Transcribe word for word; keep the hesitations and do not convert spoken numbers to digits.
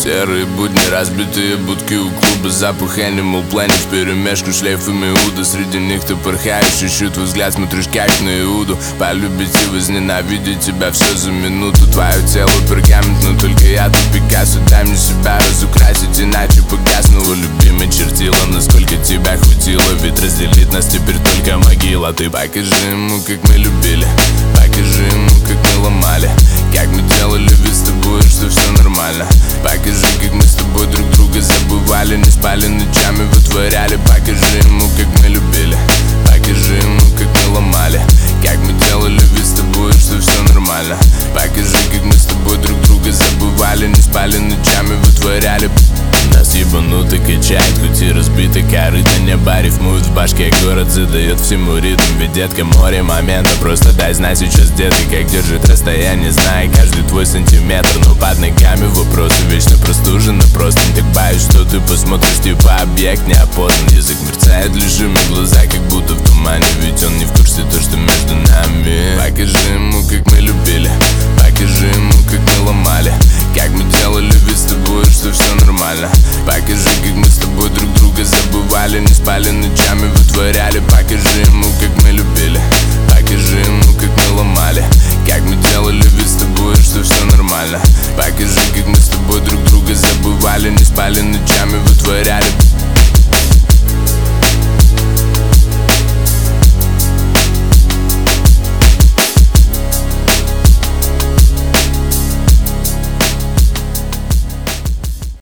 Серые будни, разбитые будки у клуба, запах Animal Planet вперемешку шлейфами уда. Среди них ты порхаешь, ищу твой взгляд, смотришь как на Иуду. Полюбить и возненавидеть тебя все за минуту. Твое тело пергамент, но только я тут Пикассо. Дай мне себя разукрасить, иначе погаснула. Любимый чертила, насколько тебя хватило, ведь разделит нас теперь только могила. Ты покажи ему, как мы любили, покажи ему, как мы ломали, как мы делали вид с тобой, что все нормально. Покажи, как мы с тобой друг друга забывали, не спали ночами, вытворяли. Покажи ему, как мы любили, покажи ему, как мы ломали, как мы делали вид с тобой, что все нормально. Покажи, как мы с тобой друг друга забывали, не спали ночами, вытворяли. Нас ебануто качает, хоть и разбиты корыто, небо рифмует в башке, город задает всему ритм. Ведь, детка, море момента, просто дай знать сейчас, где ты, как держит расстояние, зная каждый твой сантиметр. Но под ногами вопросы, вечно простуженно просто. Так боюсь, что ты посмотришь, типа объект неопознан. Язык мерцает, лишь ими глаза, как будто в тумане, ведь он не в курсе то, что между нами. Покажи ему, как мы любили, покажи ему, как мы ломали, как мы делали вид с тобой, что все нормально. Покажи, как мы с тобой друг друга забывали, не спали ночами, вытворяли. Покажи ему, как мы любили, покажи ему, как мы ломали, как мы делали вид с тобой, что все нормально. Покажи, как мы с тобой друг друга забывали, не